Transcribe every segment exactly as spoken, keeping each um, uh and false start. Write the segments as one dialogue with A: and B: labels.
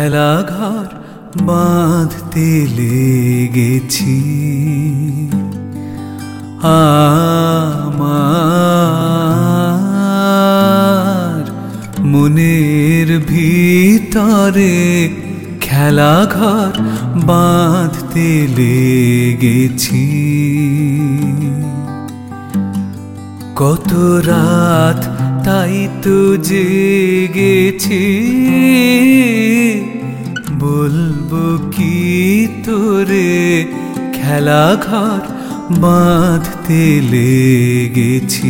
A: খেলাঘর বাঁধতে লেগেছি। আমার মনের ভিতরে খেলাঘর বাঁধতে লেগেছি। কত রাত তাই তো জেগেছি, বলবো কি তোরে খেলাঘর বাঁধতে লেগেছি।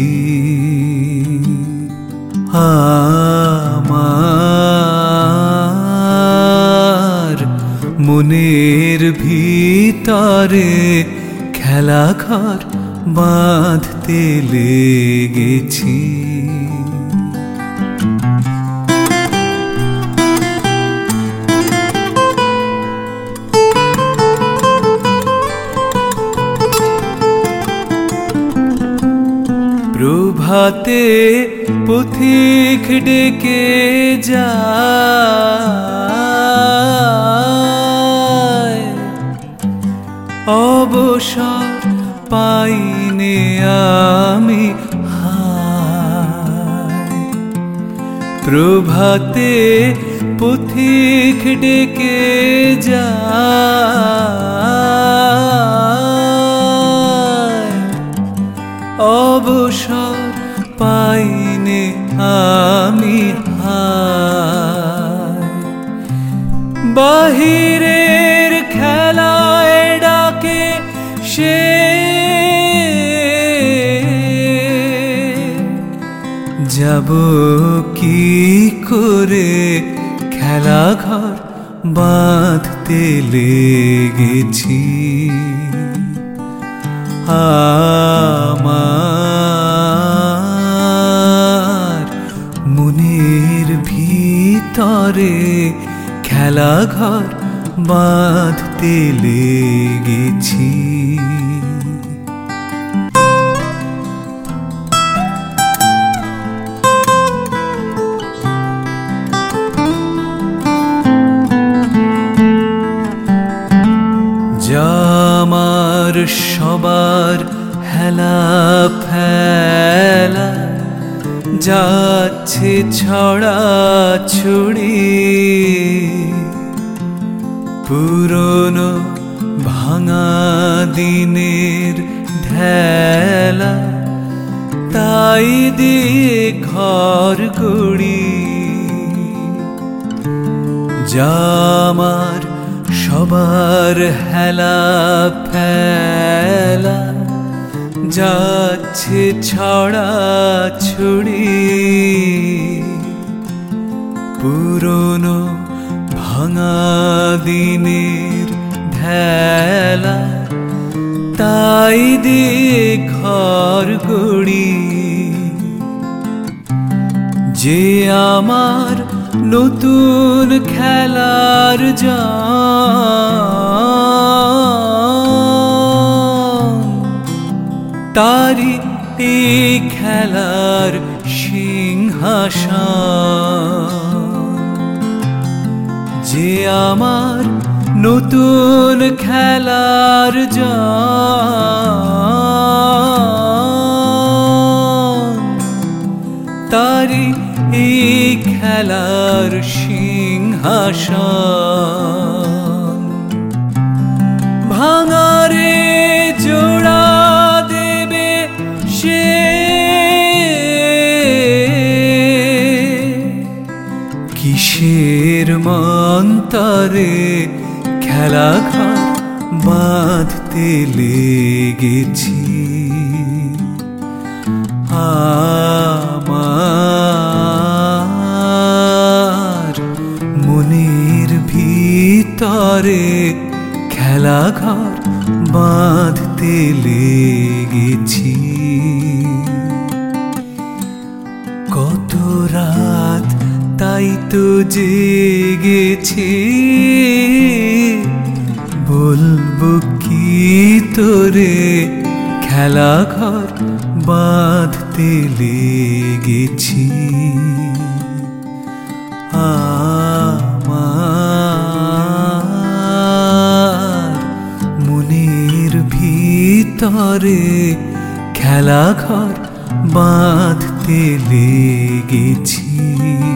A: আমার মনের ভিতরে খেলাঘর বাঁধতে লেগেছি। প্রভাতে পথিক ডেকে যায়, অবসর পাইনে আমি হায়। প্রভাতে পথিক ডেকে যায়, অবসর পাইনে আমি হায়। বাহিরের খেলায় ডাকে সে যাব কি করে খেলাঘর বাঁধতে লেগেছি। আমার মনের ভিতরে খেলাঘর বাঁধতে লেগেছি। আমার সবার হেলা ফেলা যাচ্ছে ছড়া ছড়ি, পুরনো ভাঙা দিনের ঢেলা তাই দিয়ে ঘর গড়ি। আমার সবার হেলা ফেলা যাচ্ছে ছড়া ছড়ি, পুরনো ভাঙা দিনের ঢেলা তাই দিয়ে ঘর গড়ি। যে আমার নতুন খেলার জান, তারি এই খেলার সিংহাসন। যে আমার নতুন খেলার জান, তারি এই খেলার সিংহাসন। ভাঙারে জোড়া দেবে সে, কিসের মন্তরে খেলাঘর বাঁধতে লেগেছি। আমার মনের ভিতরে খেলাঘর বাঁধতে লেগেছি। কত রাত তাই তো জেগেছি, বলবো কি তোরে খেলাঘর বাঁধতে লেগেছি। আমার ভিতরে খেলা ঘর বাঁধতে লেগেছি।